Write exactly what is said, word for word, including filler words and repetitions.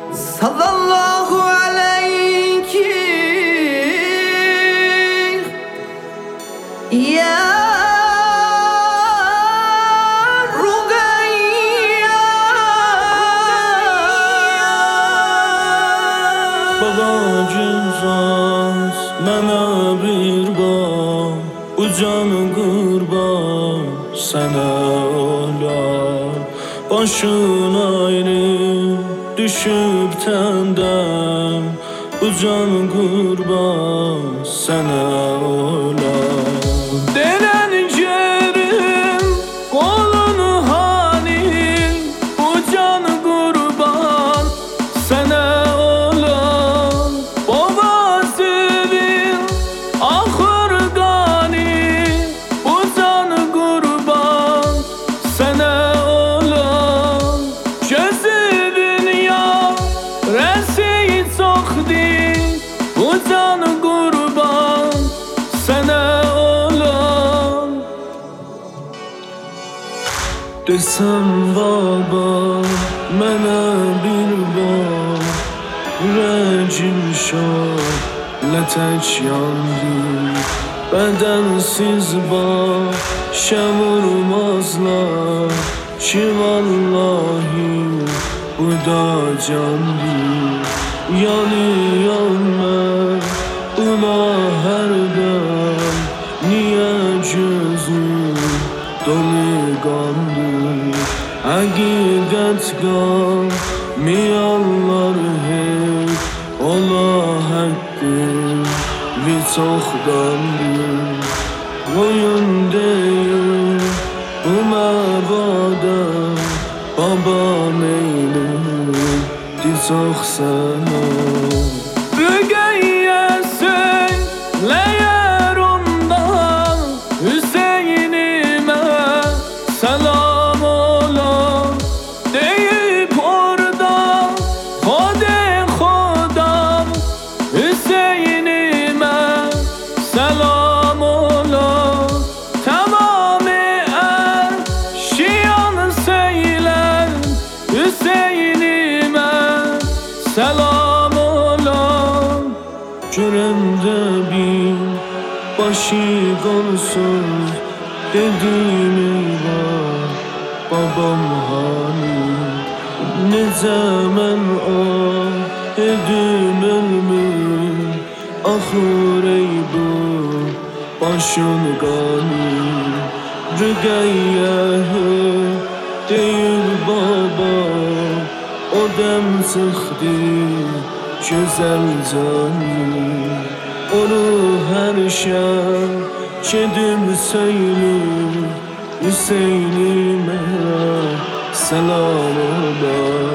Sallallahu aleyki ya Rugayya. Baba cüzaz mənə bir bax, ucan qurban sənə olar. Başın ayrı düşüb təndən, ucan qurban sənə olar. Denən yerim qolun hanin, ucan qurban sənə olar. Baba sevin axır qani, ucan qurban sənə olar. Gözüvün ya rəsi çoxdir, ucan qurban sənə olar. Desəm baba mənə bir bax, ürəcim şölətək yandı. Bədənsiz başa vurmazlar ki vallahi bu da candır. Yanıyan mən buna hərdən, niyə gözüm dolu qandır. Həqiqət qanmayanlar hep ola həqqin və çoxdandır. Qoyun deyil bu məbada, baba meylim di çox sənə. Rüqəyyəsin ləyər ondan, Hüseynimə səlam ola. Deyib orada xode xodam, Hüseynimə səlam ola. Tamamı əşyan seylər, Hüseynimə səlam ola. Görəndə bir başıq olsun, dedim eyvah babam hani. Necə mən ah edim ölmür, axır ey bu başın qani. Rüqəyyə deyir baba, o dəm çıxdı gözəl canım. Onu hər şər gedim söylür, Hüseynimə səlam ola.